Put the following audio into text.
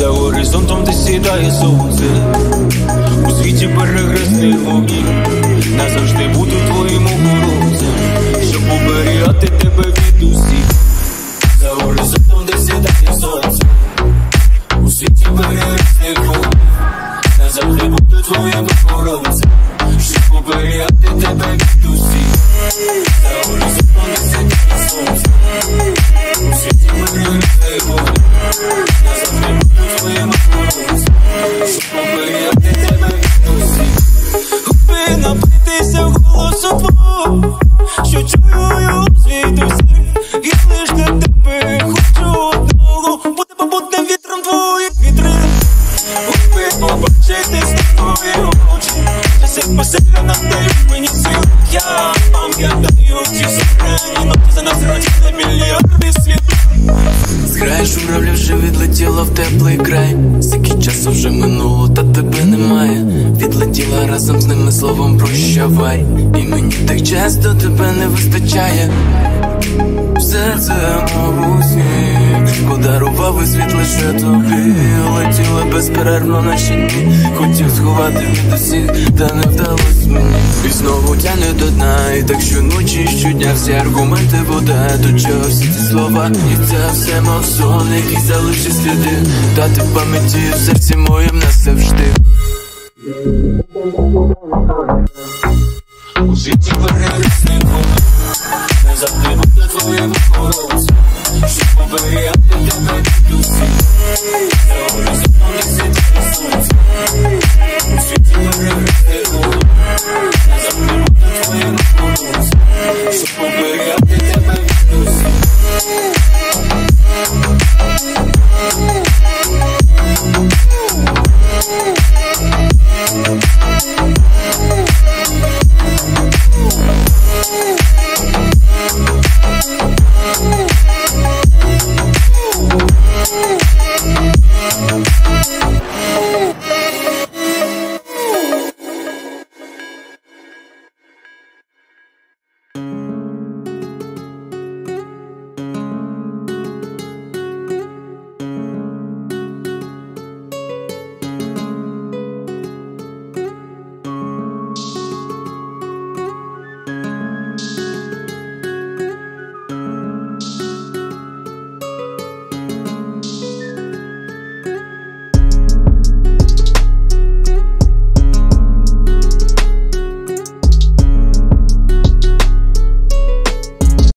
За горизонтом, де сідає сонце, у світі перехресних вогнів, назавжди буду твоїм охоронцем, щоб оберігати тебе від усіх. За горизонтом, де сідає сонце, у світі перехресних вогнів, назавжди буду твоїм охоронцем, щоб оберігати тебе від усіх. За горизонтом, де сідає сонце, у світі перехресних вогнів, назавжди буду твоїм охоронцем, щоб оберігати тебе від усіх. Купи напитися голосу твого, що чую звідусіль, і лиш для тебе хочу одного, бути попутним вітром твоїх вітрил. Купи побачити з твої очі, час як посильно надають мені сил. Я пам'ятаю ті сукрені ноти, за нас родили мільярди світ. Зграя журавлів вже відлетіла в теплий край. Скільки часу вже минуло, та тебе немає. Відлетіла разом з ними словом прощавай. І мені так часто тебе не вистачає. Серце мого сні подарував і світ лише тобі. Летіла безперервно наші дні. Хотів сховати від усіх, та не вдалось мені. І знову тягне до дна, і так щоночі, щодня всі аргументи вода. До чого всі ці слова, і це все мов сон, який залишить сліди. Та ти в пам'яті в серці моєм назавжди. У світі перехресних вогнів, назавжди буду твоїм охоронцем, щоб оберігати тебе від усіх.